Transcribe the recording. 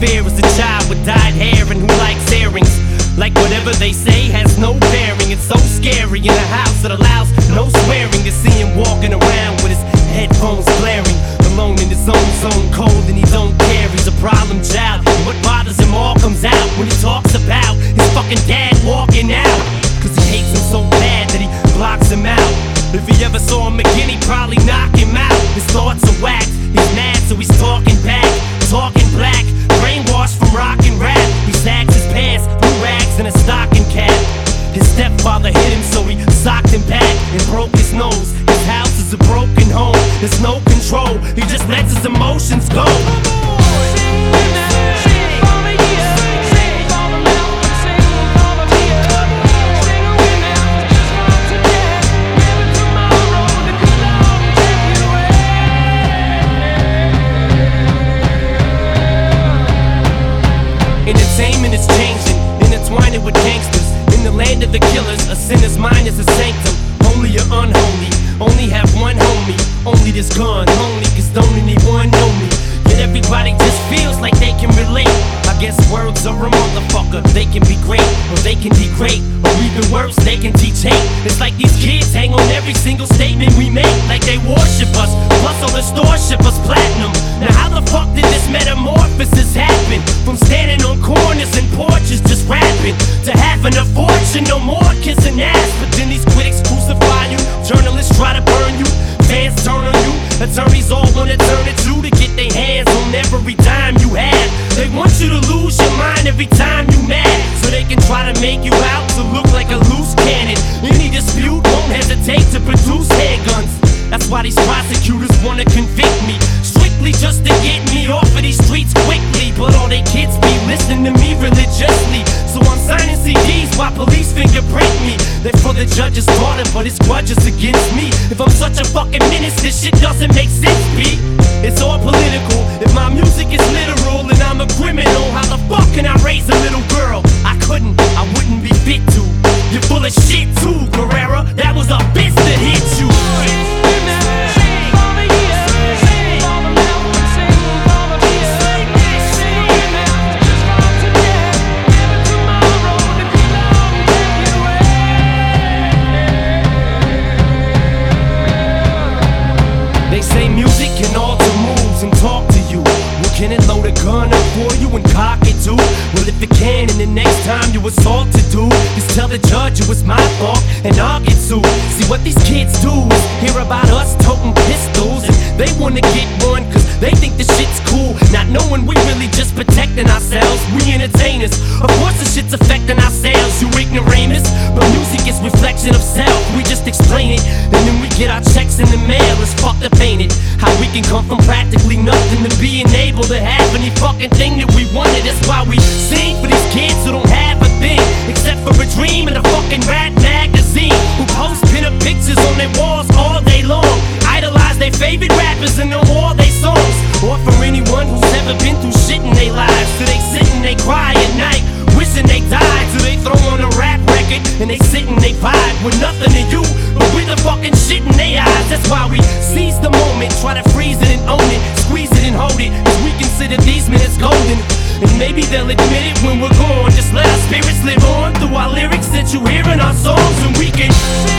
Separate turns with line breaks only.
fear is a child with dyed hair and who likes earrings. Like whatever they say has no bearing. It's so scary in a house that allows no swearing. To see him walking around with his headphones blaring, alone in his own zone, cold and he don't care. He's a problem child, and what bothers him all comes out when he talks about his fucking dad walking out. Cause he hates him so bad that he blocks him out. If he ever saw him again, he'd probably knock him out. His thoughts are whacked, he's mad so he's talking back, talking black, brainwashed from rock and rap. He sags his pants, blue rags and a stocking cap. His stepfather hit him so he socked him back and broke his nose. His house is a broken home, there's no control, he just lets his emotions go. Entertainment is changing, intertwining with gangsters. In the land of the killers, a sinner's mind is a sanctum. Holy or unholy, only have one homie. Only this gun, only cause don't anyone know me. Yet everybody just feels like they can relate. I guess words are a motherfucker. They can be great, or they can degrade, or even worse, they can teach hate. It's like these kids hang on every single statement we make, like they worship us, plus all the stores ship us platinum. Now how the fuck did this metamorphosis happen? From standing on corners and porches just rapping, to having a fortune, no more kissing ass. But then these critics crucify you, journalists try to burn you, fans turn on you, attorneys all wanna turn it to get their hands on every dime you have. They want you to lose your mind every time you mad, so they can try to make you out to look like a loose cannon. Any dispute won't hesitate to produce handguns. That's why these prosecutors wanna convict me, strictly just to get me off of these streets quickly. But all they kids be listening to me religiously, so I'm signing CDs while police fingerprint me. They're for the judge's daughter, but his grudge is against me. If I'm such a fucking menace, this shit doesn't make sense, B. It's all political. If my music is literal and I'm a criminal, how the fuck can I raise a little girl? I couldn't, I wouldn't be fit to. You're full of shit too, Guerrera. That was a bitch that hit you. They say music can alter moods and talk to you. Well, can it load a gun up for you and cock it too? Well, if it can, and the next time you assault to do, just tell the judge it was my fault and I'll get sued. See what these kids do is hear about us toting pistols, and they wanna get one cause they think the shit's cool, not knowing we really just protecting ourselves. We entertainers, of course the shit's affecting our sales, you ignoramus. But music is reflection of self, we just explain it, and then we get our checks in the mail. It's fucked up, ain't it? How we can come from practically nothing to being able to have any fucking thing that we wanted. That's why we sing for these kids who don't have a thing except for a dream and a fucking rap magazine, who post pin-up pictures on their walls all day long, idolize their favorite rappers and know all their songs. Or for anyone who's ever been through shit in their lives, so they sit and they cry at night wishing they died, so they throw on a rap record and they sit and they vibe with nothing to you but with the fucking shit in their eyes. That's why we seize the moment, try to freeze it and own it, squeeze it and hold it, cause we consider these minutes golden. And maybe they'll admit it when we're gone. Just let our spirits live on through our lyrics that you hear in our songs, and we can